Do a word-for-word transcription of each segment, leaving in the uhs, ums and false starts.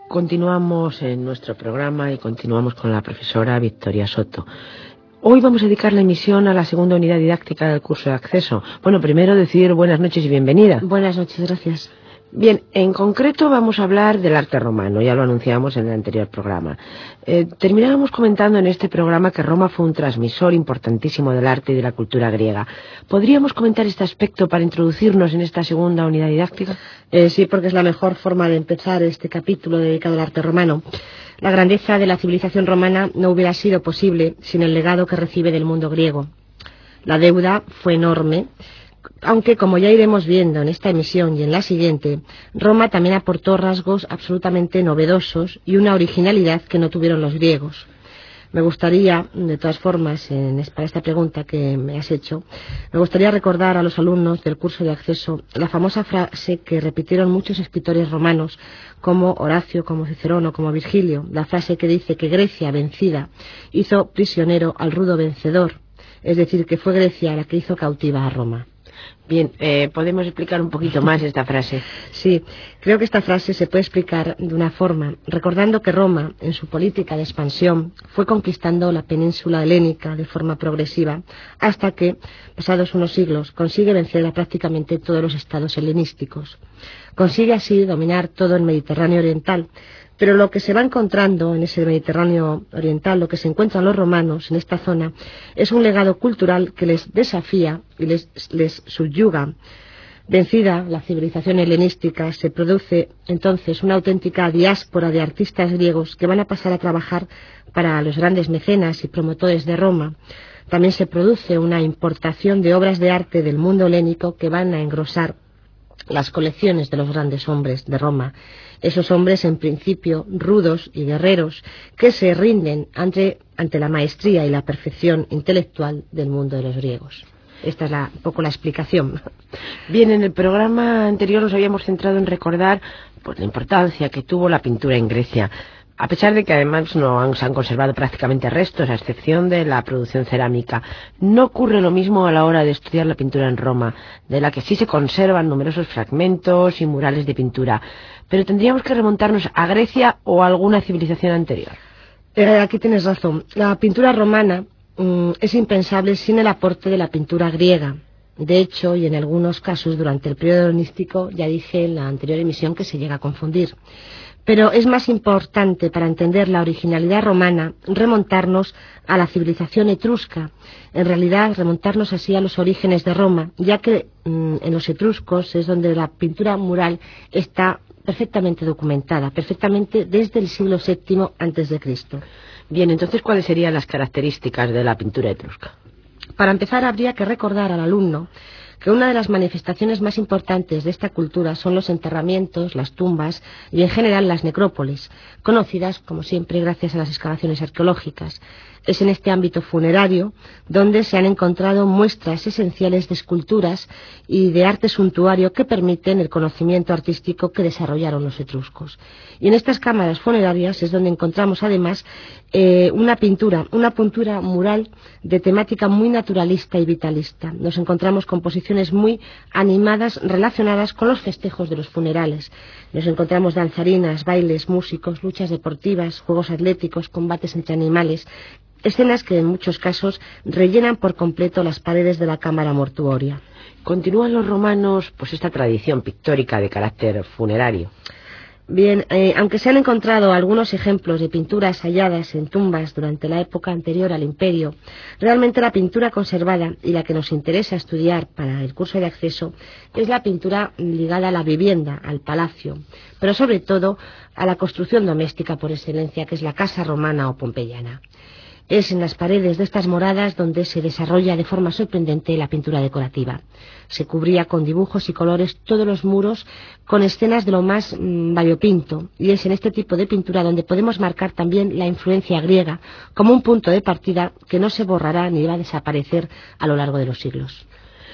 Continuamos en nuestro programa y continuamos con la profesora Victoria Soto. Hoy vamos a dedicar la emisión a la segunda unidad didáctica del curso de acceso. Bueno, primero decir buenas noches y bienvenida. Buenas noches, gracias. Bien, en concreto vamos a hablar del arte romano, ya lo anunciamos en el anterior programa. Eh, terminábamos comentando en este programa que Roma fue un transmisor importantísimo del arte y de la cultura griega. ¿Podríamos comentar este aspecto para introducirnos en esta segunda unidad didáctica? Eh, sí, porque es la mejor forma de empezar este capítulo dedicado al arte romano. La grandeza de la civilización romana no hubiera sido posible sin el legado que recibe del mundo griego. La deuda fue enorme, aunque, como ya iremos viendo en esta emisión y en la siguiente, Roma también aportó rasgos absolutamente novedosos y una originalidad que no tuvieron los griegos. Me gustaría, de todas formas, en, para esta pregunta que me has hecho, me gustaría recordar a los alumnos del curso de acceso la famosa frase que repitieron muchos escritores romanos, como Horacio, como Cicerón o como Virgilio, la frase que dice que Grecia, vencida, hizo prisionero al rudo vencedor, es decir, que fue Grecia la que hizo cautiva a Roma. Bien, eh, ¿podemos explicar un poquito más esta frase? Sí, creo que esta frase se puede explicar de una forma, recordando que Roma, en su política de expansión, fue conquistando la península helénica de forma progresiva, hasta que, pasados unos siglos, consigue vencer a prácticamente todos los estados helenísticos. Consigue así dominar todo el Mediterráneo oriental, pero lo que se va encontrando en ese Mediterráneo oriental, lo que se encuentran los romanos en esta zona, es un legado cultural que les desafía y les, les subyuga. Vencida la civilización helenística, se produce entonces una auténtica diáspora de artistas griegos que van a pasar a trabajar para los grandes mecenas y promotores de Roma. También se produce una importación de obras de arte del mundo helénico que van a engrosar las colecciones de los grandes hombres de Roma, esos hombres en principio rudos y guerreros que se rinden ante, ante la maestría y la perfección intelectual del mundo de los griegos. Esta es la, un poco la explicación. Bien, en el programa anterior nos habíamos centrado en recordar pues, la importancia que tuvo la pintura en Grecia, a pesar de que además no han, se han conservado prácticamente restos, a excepción de la producción cerámica. No ocurre lo mismo a la hora de estudiar la pintura en Roma, de la que sí se conservan numerosos fragmentos y murales de pintura. Pero tendríamos que remontarnos a Grecia o a alguna civilización anterior. Eh, aquí tienes razón. La pintura romana mm, es impensable sin el aporte de la pintura griega. De hecho, y en algunos casos durante el periodo helenístico, ya dije en la anterior emisión que se llega a confundir. Pero es más importante para entender la originalidad romana remontarnos a la civilización etrusca, en realidad remontarnos así a los orígenes de Roma, ya que mmm, en los etruscos es donde la pintura mural está perfectamente documentada, perfectamente desde el siglo séptimo antes de Cristo. Bien, entonces, ¿cuáles serían las características de la pintura etrusca? Para empezar, habría que recordar al alumno que una de las manifestaciones más importantes de esta cultura son los enterramientos, las tumbas y en general las necrópolis, conocidas como siempre gracias a las excavaciones arqueológicas. Es en este ámbito funerario donde se han encontrado muestras esenciales de esculturas y de arte suntuario que permiten el conocimiento artístico que desarrollaron los etruscos. Y en estas cámaras funerarias es donde encontramos además eh, una pintura, una pintura mural de temática muy naturalista y vitalista. Nos encontramos composiciones muy animadas relacionadas con los festejos de los funerales. Nos encontramos danzarinas, bailes, músicos, luchas deportivas, juegos atléticos, combates entre animales, escenas que en muchos casos rellenan por completo las paredes de la cámara mortuoria. ¿Continúan los romanos pues esta tradición pictórica de carácter funerario? Bien, eh, aunque se han encontrado algunos ejemplos de pinturas halladas en tumbas durante la época anterior al Imperio, realmente la pintura conservada y la que nos interesa estudiar para el curso de acceso es la pintura ligada a la vivienda, al palacio, pero sobre todo a la construcción doméstica por excelencia, que es la casa romana o pompeyana. Es en las paredes de estas moradas donde se desarrolla de forma sorprendente la pintura decorativa. Se cubría con dibujos y colores todos los muros con escenas de lo más mmm, variopinto, y es en este tipo de pintura donde podemos marcar también la influencia griega como un punto de partida que no se borrará ni va a desaparecer a lo largo de los siglos.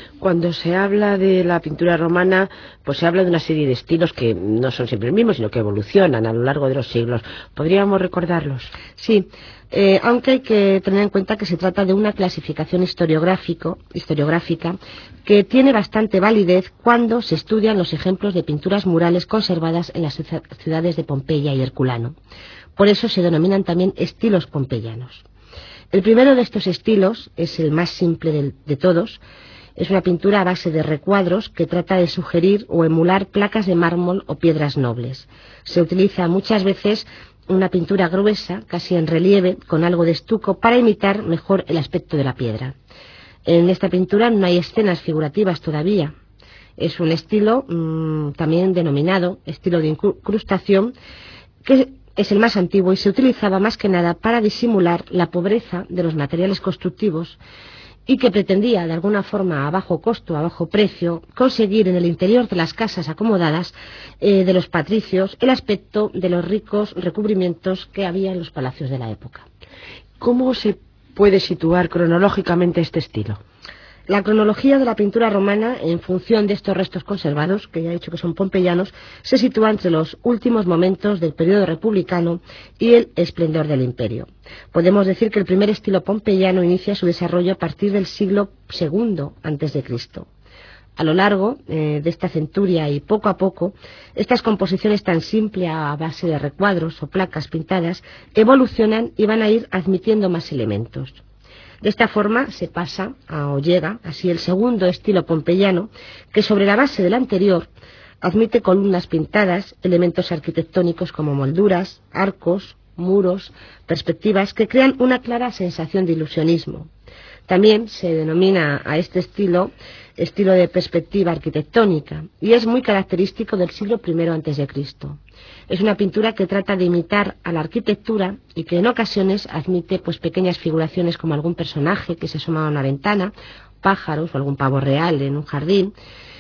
Cuando se habla de la pintura romana, pues se habla de una serie de estilos que no son siempre los mismos, sino que evolucionan a lo largo de los siglos. ¿Podríamos recordarlos? Sí, eh, aunque hay que tener en cuenta que se trata de una clasificación historiográfico, historiográfica que tiene bastante validez cuando se estudian los ejemplos de pinturas murales conservadas en las ciudades de Pompeya y Herculano. Por eso se denominan también estilos pompeyanos. El primero de estos estilos es el más simple de, de todos. Es una pintura a base de recuadros que trata de sugerir o emular placas de mármol o piedras nobles. Se utiliza muchas veces una pintura gruesa, casi en relieve, con algo de estuco, para imitar mejor el aspecto de la piedra. En esta pintura no hay escenas figurativas todavía. Es un estilo mmm, también denominado estilo de incrustación, que es el más antiguo y se utilizaba más que nada para disimular la pobreza de los materiales constructivos y que pretendía, de alguna forma, a bajo costo, a bajo precio, conseguir en el interior de las casas acomodadas eh, de los patricios el aspecto de los ricos recubrimientos que había en los palacios de la época. ¿Cómo se puede situar cronológicamente este estilo? La cronología de la pintura romana, en función de estos restos conservados, que ya he dicho que son pompeyanos, se sitúa entre los últimos momentos del periodo republicano y el esplendor del imperio. Podemos decir que el primer estilo pompeyano inicia su desarrollo a partir del siglo segundo antes de Cristo. A lo largo eh, de esta centuria y poco a poco, estas composiciones tan simples a base de recuadros o placas pintadas evolucionan y van a ir admitiendo más elementos. De esta forma se pasa a, o llega así el segundo estilo pompeyano, que sobre la base del anterior admite columnas pintadas, elementos arquitectónicos como molduras, arcos, muros, perspectivas que crean una clara sensación de ilusionismo. También se denomina a este estilo estilo de perspectiva arquitectónica y es muy característico del siglo primero antes de Cristo. Es una pintura que trata de imitar a la arquitectura y que en ocasiones admite pues pequeñas figuraciones como algún personaje que se asoma a una ventana, pájaros o algún pavo real en un jardín.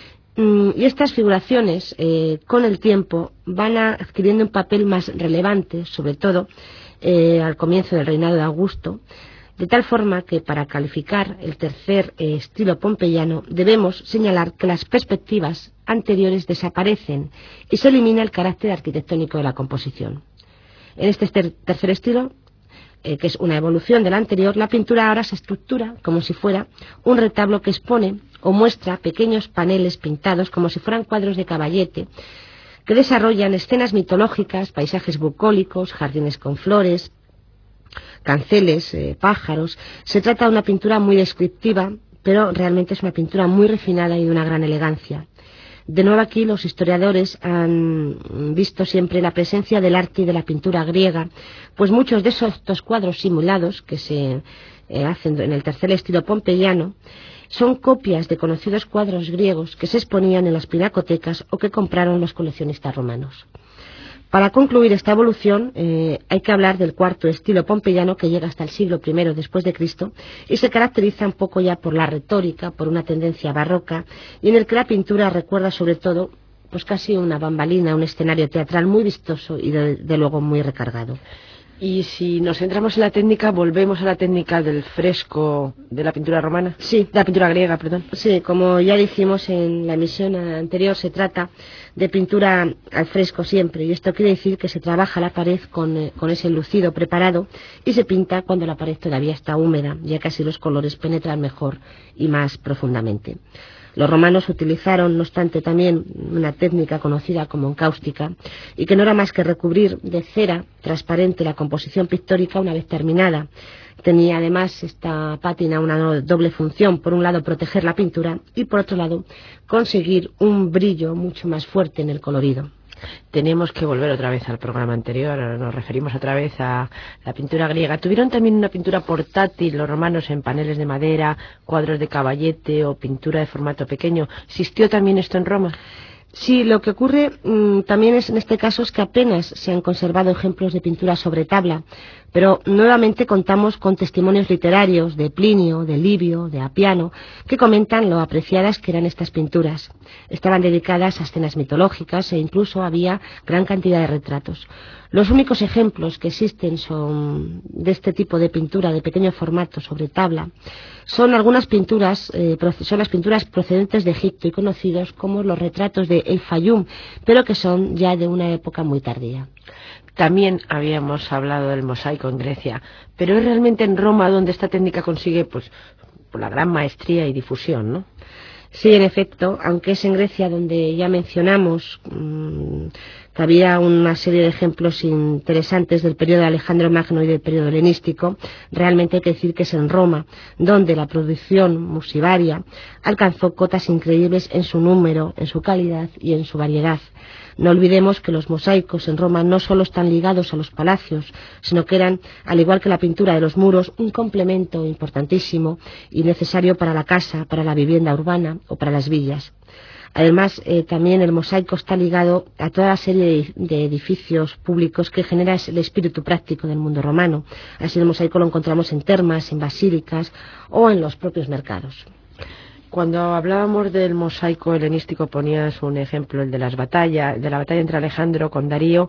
Y estas figuraciones eh, con el tiempo van a adquiriendo un papel más relevante, sobre todo eh, al comienzo del reinado de Augusto, de tal forma que para calificar el tercer eh, estilo pompeyano debemos señalar que las perspectivas anteriores desaparecen y se elimina el carácter arquitectónico de la composición. En este ter tercer estilo, eh, que es una evolución del anterior, la pintura ahora se estructura como si fuera un retablo que expone o muestra pequeños paneles pintados como si fueran cuadros de caballete que desarrollan escenas mitológicas, paisajes bucólicos, jardines con flores, canceles, eh, pájaros. Se trata de una pintura muy descriptiva, pero realmente es una pintura muy refinada y de una gran elegancia. De nuevo aquí los historiadores han visto siempre la presencia del arte y de la pintura griega, pues muchos de esos, estos cuadros simulados que se eh, hacen en el tercer estilo pompeyano son copias de conocidos cuadros griegos que se exponían en las pinacotecas o que compraron los coleccionistas romanos. Para concluir esta evolución eh, hay que hablar del cuarto estilo pompeyano que llega hasta el siglo primero después de Cristo y se caracteriza un poco ya por la retórica, por una tendencia barroca y en el que la pintura recuerda sobre todo pues casi una bambalina, un escenario teatral muy vistoso y de, de luego muy recargado. Y si nos centramos en la técnica, volvemos a la técnica del fresco de la pintura romana. Sí, de la pintura griega, perdón. Sí, como ya dijimos en la emisión anterior, se trata de pintura al fresco siempre, y esto quiere decir que se trabaja la pared con, eh, con ese lucido preparado y se pinta cuando la pared todavía está húmeda, ya que así los colores penetran mejor y más profundamente. Los romanos utilizaron, no obstante, también una técnica conocida como encáustica y que no era más que recubrir de cera transparente la composición pictórica una vez terminada. Tenía además esta pátina una doble función, por un lado proteger la pintura y por otro lado conseguir un brillo mucho más fuerte en el colorido. Tenemos que volver otra vez al programa anterior, nos referimos otra vez a la pintura griega. ¿Tuvieron también una pintura portátil los romanos en paneles de madera, cuadros de caballete o pintura de formato pequeño? ¿Existió también esto en Roma? Sí, lo que ocurre mmm, también es, en este caso es que apenas se han conservado ejemplos de pintura sobre tabla, pero nuevamente contamos con testimonios literarios de Plinio, de Livio, de Apiano, que comentan lo apreciadas que eran estas pinturas. Estaban dedicadas a escenas mitológicas e incluso había gran cantidad de retratos. Los únicos ejemplos que existen son de este tipo de pintura de pequeño formato sobre tabla. Son algunas pinturas, eh, son las pinturas procedentes de Egipto y conocidos como los retratos de El Fayum, pero que son ya de una época muy tardía. También habíamos hablado del mosaico en Grecia, pero es realmente en Roma donde esta técnica consigue pues por la gran maestría y difusión, ¿no? Sí, en efecto, aunque es en Grecia donde ya mencionamos mmm, que había una serie de ejemplos interesantes del periodo de Alejandro Magno y del periodo helenístico, realmente hay que decir que es en Roma donde la producción musivaria alcanzó cotas increíbles en su número, en su calidad y en su variedad. No olvidemos que los mosaicos en Roma no solo están ligados a los palacios, sino que eran, al igual que la pintura de los muros, un complemento importantísimo y necesario para la casa, para la vivienda urbana o para las villas. Además, eh, también el mosaico está ligado a toda la serie de edificios públicos que genera el espíritu práctico del mundo romano. Así el mosaico lo encontramos en termas, en basílicas o en los propios mercados. Cuando hablábamos del mosaico helenístico ponías un ejemplo, el de las batallas, de la batalla entre Alejandro con Darío.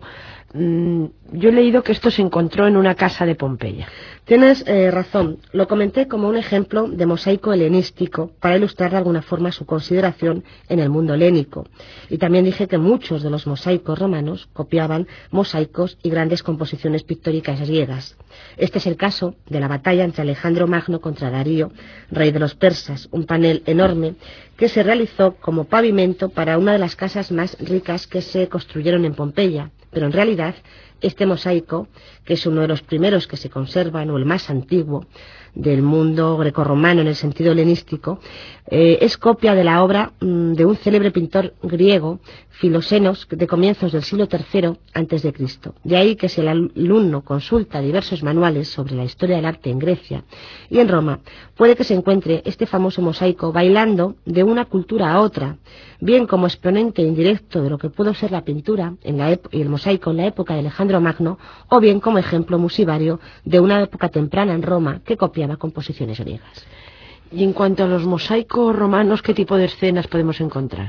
Mm, yo he leído que esto se encontró en una casa de Pompeya. Tienes eh, razón. Lo comenté como un ejemplo de mosaico helenístico para ilustrar de alguna forma su consideración en el mundo helénico. Y también dije que muchos de los mosaicos romanos copiaban mosaicos y grandes composiciones pictóricas griegas. Este es el caso de la batalla entre Alejandro Magno contra Darío, rey de los persas, un panel enorme que se realizó como pavimento para una de las casas más ricas que se construyeron en Pompeya. Pero en realidad este mosaico, que es uno de los primeros que se conservan o el más antiguo del mundo grecorromano en el sentido helenístico, eh, es copia de la obra mmm, de un célebre pintor griego, Filoxenos, de comienzos del siglo tercero antes de Cristo. De ahí que si el alumno consulta diversos manuales sobre la historia del arte en Grecia y en Roma, puede que se encuentre este famoso mosaico bailando de una cultura a otra, bien como exponente indirecto de lo que pudo ser la pintura en la y el mosaico en la época de Alejandro Magno, o bien como ejemplo musivario de una época temprana en Roma que copiaba composiciones griegas. Y en cuanto a los mosaicos romanos, ¿qué tipo de escenas podemos encontrar?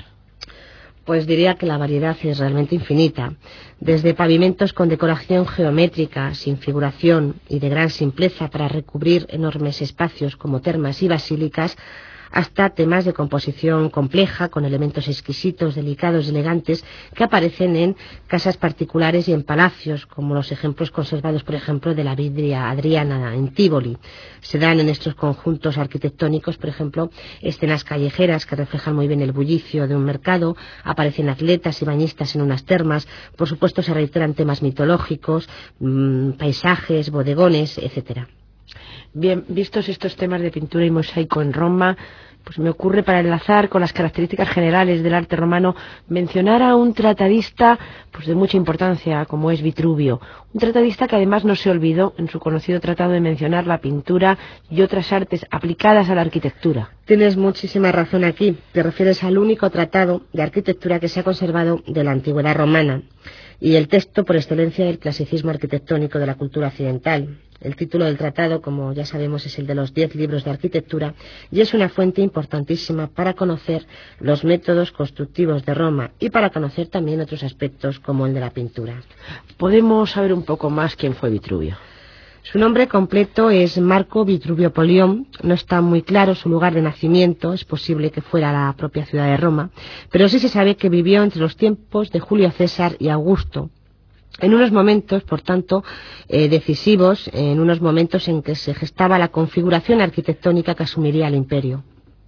Pues diría que la variedad es realmente infinita, desde pavimentos con decoración geométrica, sin figuración y de gran simpleza para recubrir enormes espacios como termas y basílicas, hasta temas de composición compleja, con elementos exquisitos, delicados y elegantes, que aparecen en casas particulares y en palacios, como los ejemplos conservados, por ejemplo, de la vidria Adriana en Tívoli. Se dan en estos conjuntos arquitectónicos, por ejemplo, escenas callejeras que reflejan muy bien el bullicio de un mercado, aparecen atletas y bañistas en unas termas, por supuesto se reiteran temas mitológicos, mmm, paisajes, bodegones, etcétera. Bien, vistos estos temas de pintura y mosaico en Roma, pues me ocurre, para enlazar con las características generales del arte romano, mencionar a un tratadista pues de mucha importancia, como es Vitruvio. Un tratadista que además no se olvidó en su conocido tratado de mencionar la pintura y otras artes aplicadas a la arquitectura. Tienes muchísima razón aquí. Te refieres al único tratado de arquitectura que se ha conservado de la antigüedad romana y el texto por excelencia del clasicismo arquitectónico de la cultura occidental. El título del tratado, como ya sabemos, es el de los diez libros de arquitectura y es una fuente importantísima para conocer los métodos constructivos de Roma y para conocer también otros aspectos como el de la pintura. ¿Podemos saber un poco más quién fue Vitruvio? Su nombre completo es Marco Vitruvio Polión. No está muy claro su lugar de nacimiento, es posible que fuera la propia ciudad de Roma, pero sí se sabe que vivió entre los tiempos de Julio César y Augusto, en unos momentos, por tanto, eh, decisivos, en unos momentos en que se gestaba la configuración arquitectónica que asumiría el imperio.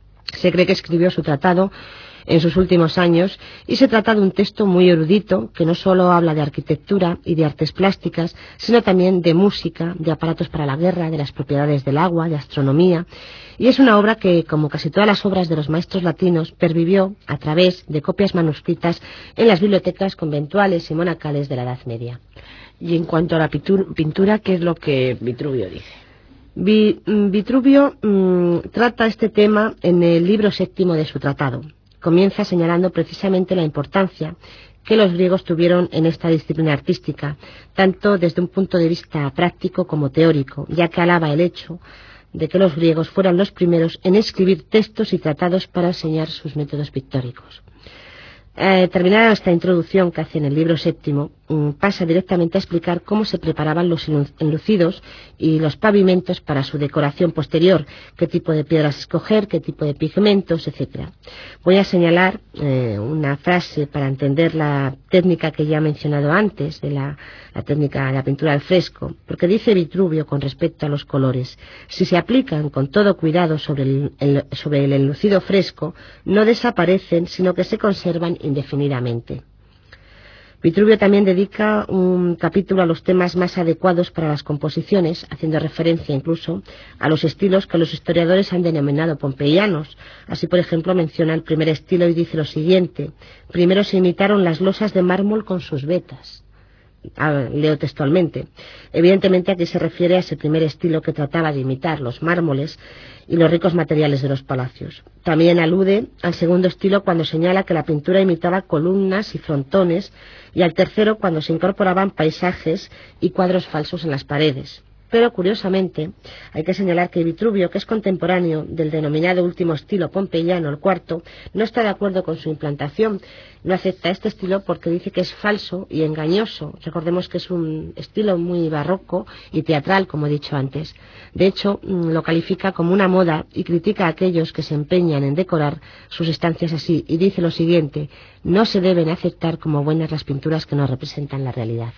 Se cree que escribió su tratado en sus últimos años y se trata de un texto muy erudito que no solo habla de arquitectura y de artes plásticas, sino también de música, de aparatos para la guerra, de las propiedades del agua, de astronomía, y es una obra que, como casi todas las obras de los maestros latinos, pervivió a través de copias manuscritas en las bibliotecas conventuales y monacales de la Edad Media. Y en cuanto a la pintura, ¿qué es lo que Vitruvio dice? Vitruvio mmm, trata este tema en el libro séptimo de su tratado. comienza señalando precisamente la importancia que los griegos tuvieron en esta disciplina artística, tanto desde un punto de vista práctico como teórico, ya que alaba el hecho de que los griegos fueran los primeros en escribir textos y tratados para enseñar sus métodos pictóricos. Eh, terminada esta introducción que hace en el libro séptimo, mm, pasa directamente a explicar cómo se preparaban los enlucidos y los pavimentos para su decoración posterior, qué tipo de piedras escoger, qué tipo de pigmentos, etcétera. Voy a señalar eh, una frase para entender la técnica que ya he mencionado antes, de la, la técnica de la pintura al fresco, porque dice Vitruvio con respecto a los colores: si se aplican con todo cuidado sobre el, el, sobre el enlucido fresco, no desaparecen, sino que se conservan indefinidamente. Vitruvio también dedica un capítulo a los temas más adecuados para las composiciones, haciendo referencia incluso a los estilos que los historiadores han denominado pompeianos. Así, por ejemplo, menciona el primer estilo y dice lo siguiente: primero se imitaron las losas de mármol con sus vetas. Ah, leo textualmente. Evidentemente aquí se refiere a ese primer estilo que trataba de imitar los mármoles y los ricos materiales de los palacios. También alude al segundo estilo cuando señala que la pintura imitaba columnas y frontones, y al tercero cuando se incorporaban paisajes y cuadros falsos en las paredes. Pero, curiosamente, hay que señalar que Vitruvio, que es contemporáneo del denominado último estilo pompeyano, el cuarto, no está de acuerdo con su implantación. No acepta este estilo porque dice que es falso y engañoso. Recordemos que es un estilo muy barroco y teatral, como he dicho antes. De hecho, lo califica como una moda y critica a aquellos que se empeñan en decorar sus estancias así, y dice lo siguiente: no se deben aceptar como buenas las pinturas que no representan la realidad.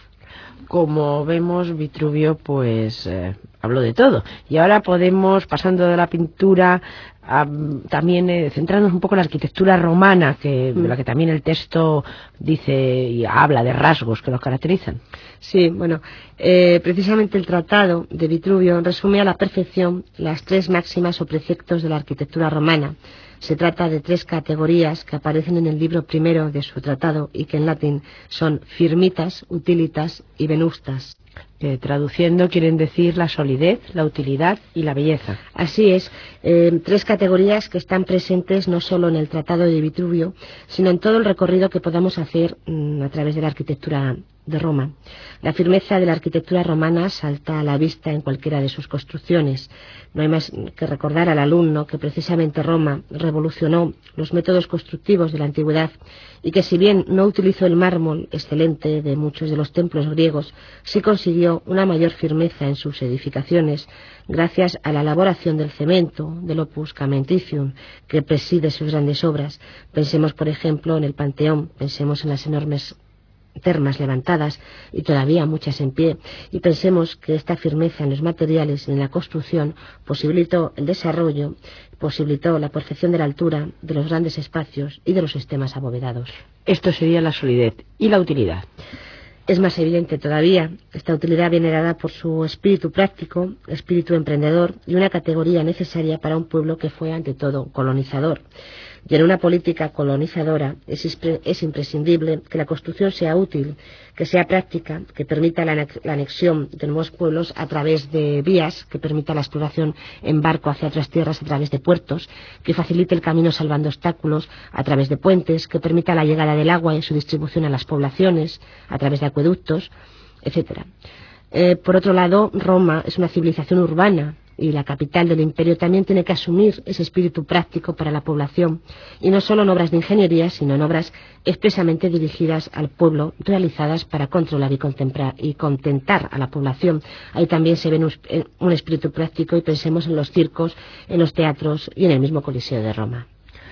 Como vemos, Vitruvio pues eh, habló de todo. Y ahora podemos, pasando de la pintura, a, también eh, centrarnos un poco en la arquitectura romana, que, mm. de la que también el texto dice y habla de rasgos que los caracterizan. Sí, bueno, eh, precisamente el tratado de Vitruvio resume a la perfección las tres máximas o preceptos de la arquitectura romana. Se trata de tres categorías que aparecen en el libro primero de su tratado y que en latín son firmitas, utilitas y venustas. Eh, traduciendo, quieren decir la solidez, la utilidad y la belleza. Así es, eh, tres categorías que están presentes no solo en el tratado de Vitruvio, sino en todo el recorrido que podamos hacer mmm, a través de la arquitectura de Roma. La firmeza de la arquitectura romana salta a la vista en cualquiera de sus construcciones. No hay más que recordar al alumno que precisamente Roma revolucionó los métodos constructivos de la antigüedad y que, si bien no utilizó el mármol excelente de muchos de los templos griegos, sí consiguió una mayor firmeza en sus edificaciones gracias a la elaboración del cemento, del opus caementicium, que preside sus grandes obras. Pensemos, por ejemplo, en el Panteón, pensemos en las enormes termas levantadas y todavía muchas en pie, y pensemos que esta firmeza en los materiales y en la construcción posibilitó el desarrollo, posibilitó la perfección de la altura, de los grandes espacios y de los sistemas abovedados. Esto sería la solidez. ¿Y la utilidad? Es más evidente todavía. Esta utilidad viene dada por su espíritu práctico, espíritu emprendedor y una categoría necesaria para un pueblo que fue ante todo colonizador. Y en una política colonizadora es, es imprescindible que la construcción sea útil, que sea práctica, que permita la, la anexión de nuevos pueblos a través de vías, que permita la exploración en barco hacia otras tierras a través de puertos, que facilite el camino salvando obstáculos a través de puentes, que permita la llegada del agua y su distribución a las poblaciones a través de acueductos, etcétera. Eh, por otro lado, Roma es una civilización urbana, y la capital del imperio también tiene que asumir ese espíritu práctico para la población, y no solo en obras de ingeniería, sino en obras expresamente dirigidas al pueblo, realizadas para controlar y, y contentar a la población. Ahí también se ve un, un espíritu práctico, y pensemos en los circos, en los teatros y en el mismo Coliseo de Roma.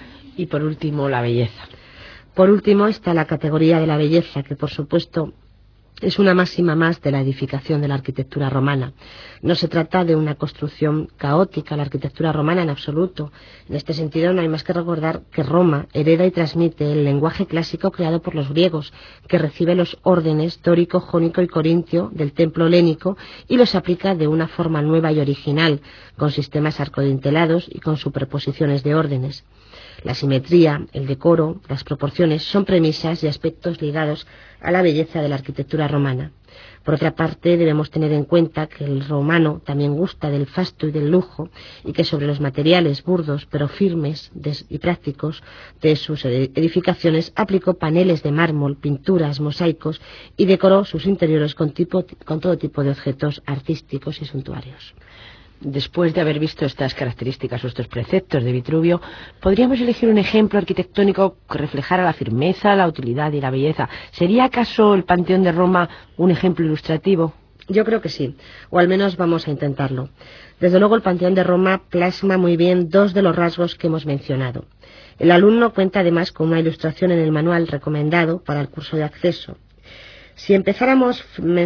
Y por último, la belleza. Por último está la categoría de la belleza, que por supuesto es una máxima más de la edificación de la arquitectura romana. No se trata de una construcción caótica, la arquitectura romana, en absoluto. En este sentido, no hay más que recordar que Roma hereda y transmite el lenguaje clásico creado por los griegos, que recibe los órdenes dórico, jónico y corintio del templo helénico y los aplica de una forma nueva y original, con sistemas arcodintelados y con superposiciones de órdenes. La simetría, el decoro, las proporciones son premisas y aspectos ligados a la belleza de la arquitectura romana. Por otra parte, debemos tener en cuenta que el romano también gusta del fasto y del lujo, y que sobre los materiales burdos pero firmes y prácticos de sus edificaciones aplicó paneles de mármol, pinturas, mosaicos y decoró sus interiores con, tipo, con todo tipo de objetos artísticos y suntuarios. Después de haber visto estas características o estos preceptos de Vitruvio, ¿podríamos elegir un ejemplo arquitectónico que reflejara la firmeza, la utilidad y la belleza? ¿Sería acaso el Panteón de Roma un ejemplo ilustrativo? Yo creo que sí, o al menos vamos a intentarlo. Desde luego el Panteón de Roma plasma muy bien dos de los rasgos que hemos mencionado. El alumno cuenta además con una ilustración en el manual recomendado para el curso de acceso. Si empezáramos,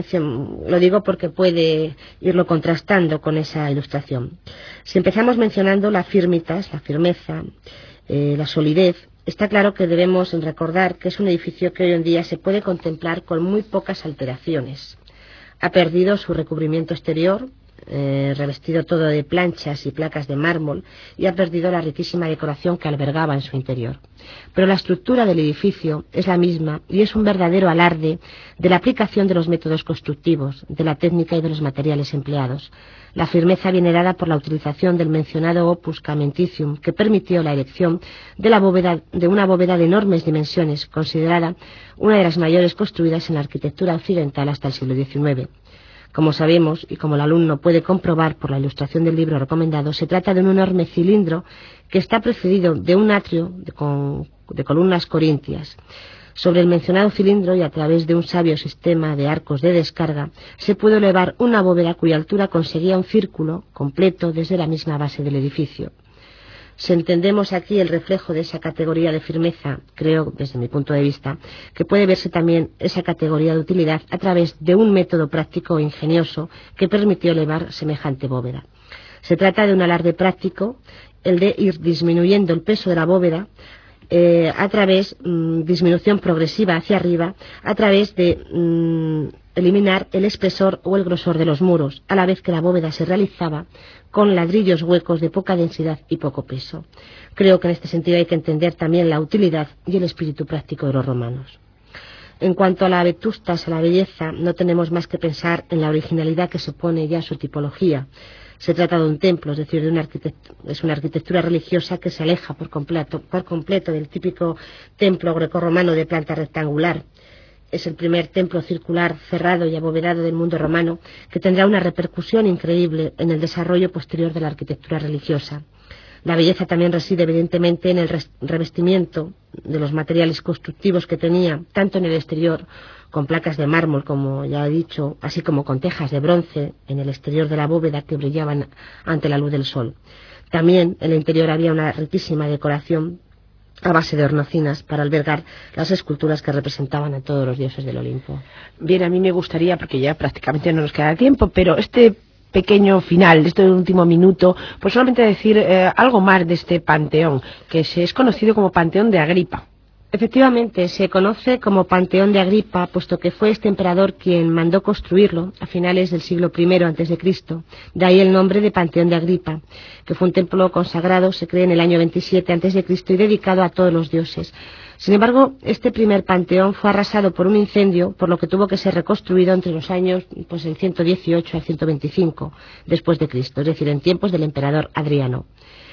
lo digo porque puede irlo contrastando con esa ilustración. Si empezamos mencionando la firmitas, la firmeza, eh, la solidez, está claro que debemos recordar que es un edificio que hoy en día se puede contemplar con muy pocas alteraciones. Ha perdido su recubrimiento exterior, eh, revestido todo de planchas y placas de mármol, y ha perdido la riquísima decoración que albergaba en su interior. Pero la estructura del edificio es la misma y es un verdadero alarde de la aplicación de los métodos constructivos, de la técnica y de los materiales empleados. La firmeza viene dada por la utilización del mencionado opus caementicium, que permitió la erección de, la bóveda, de una bóveda de enormes dimensiones, considerada una de las mayores construidas en la arquitectura occidental hasta el siglo diecinueve. Como sabemos, y como el alumno puede comprobar por la ilustración del libro recomendado, se trata de un enorme cilindro que está precedido de un atrio de, con, de columnas corintias. Sobre el mencionado cilindro y a través de un sabio sistema de arcos de descarga se pudo elevar una bóveda cuya altura conseguía un círculo completo desde la misma base del edificio. Si entendemos aquí el reflejo de esa categoría de firmeza, creo, desde mi punto de vista, que puede verse también esa categoría de utilidad a través de un método práctico e ingenioso que permitió elevar semejante bóveda. Se trata de un alarde práctico, el de ir disminuyendo el peso de la bóveda eh, a través, mmm, disminución progresiva hacia arriba, a través de mmm, eliminar el espesor o el grosor de los muros, a la vez que la bóveda se realizaba con ladrillos huecos de poca densidad y poco peso. Creo que en este sentido hay que entender también la utilidad y el espíritu práctico de los romanos. En cuanto a la vetustas, a la belleza, no tenemos más que pensar en la originalidad que supone ya su tipología. Se trata de un templo, es decir, de una es una arquitectura religiosa que se aleja por completo, por completo del típico templo grecorromano de planta rectangular. Es el primer templo circular cerrado y abovedado del mundo romano que tendrá una repercusión increíble en el desarrollo posterior de la arquitectura religiosa. La belleza también reside evidentemente en el revestimiento de los materiales constructivos que tenía, tanto en el exterior, con placas de mármol, como ya he dicho, así como con tejas de bronce en el exterior de la bóveda que brillaban ante la luz del sol. También en el interior había una riquísima decoración a base de hornacinas para albergar las esculturas que representaban a todos los dioses del Olimpo. Bien, a mí me gustaría, porque ya prácticamente no nos queda tiempo, pero este pequeño final, de este último minuto, pues solamente decir eh, algo más de este panteón, que se es conocido como Panteón de Agripa. Efectivamente, se conoce como Panteón de Agripa, puesto que fue este emperador quien mandó construirlo a finales del siglo primero antes de Cristo. De ahí el nombre de Panteón de Agripa, que fue un templo consagrado, se cree, en el año veintisiete antes de Cristo y dedicado a todos los dioses. Sin embargo, este primer panteón fue arrasado por un incendio, por lo que tuvo que ser reconstruido entre los años pues, el ciento dieciocho al ciento veinticinco después de Cristo, es decir, en tiempos del emperador Adriano.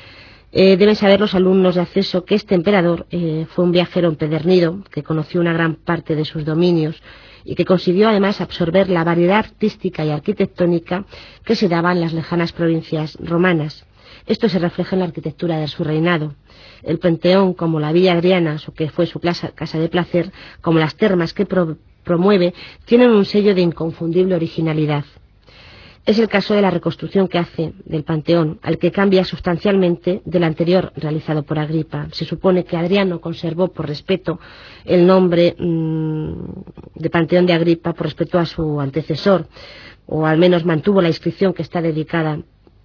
Eh, deben saber los alumnos de acceso que este emperador eh, fue un viajero empedernido que conoció una gran parte de sus dominios y que consiguió además absorber la variedad artística y arquitectónica que se daba en las lejanas provincias romanas. Esto se refleja en la arquitectura de su reinado. El Panteón, como la Villa Adriana, que fue su casa de placer, como las termas que pro promueve, tienen un sello de inconfundible originalidad. Es el caso de la reconstrucción que hace del Panteón, al que cambia sustancialmente del anterior realizado por Agripa. Se supone que Adriano conservó por respeto el nombre mmm, de Panteón de Agripa por respeto a su antecesor, o al menos mantuvo la inscripción que está dedicada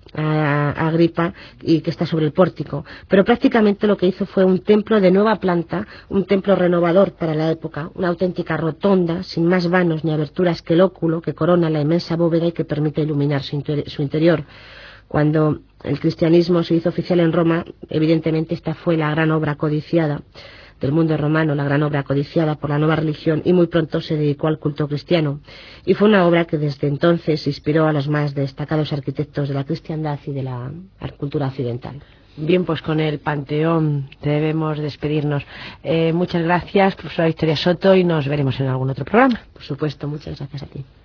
a Agripa y que está sobre el pórtico, pero prácticamente lo que hizo fue un templo de nueva planta, un templo renovador para la época, una auténtica rotonda, sin más vanos ni aberturas que el óculo que corona la inmensa bóveda y que permite iluminar su, inter su interior. Cuando el cristianismo se hizo oficial en Roma, evidentemente esta fue la gran obra codiciada del mundo romano, la gran obra codiciada por la nueva religión, y muy pronto se dedicó al culto cristiano. Y fue una obra que desde entonces inspiró a los más destacados arquitectos de la cristiandad y de la cultura occidental. Bien, pues con el Panteón debemos despedirnos. Eh, muchas gracias, profesora Victoria Soto, y nos veremos en algún otro programa. Por supuesto, muchas gracias a ti.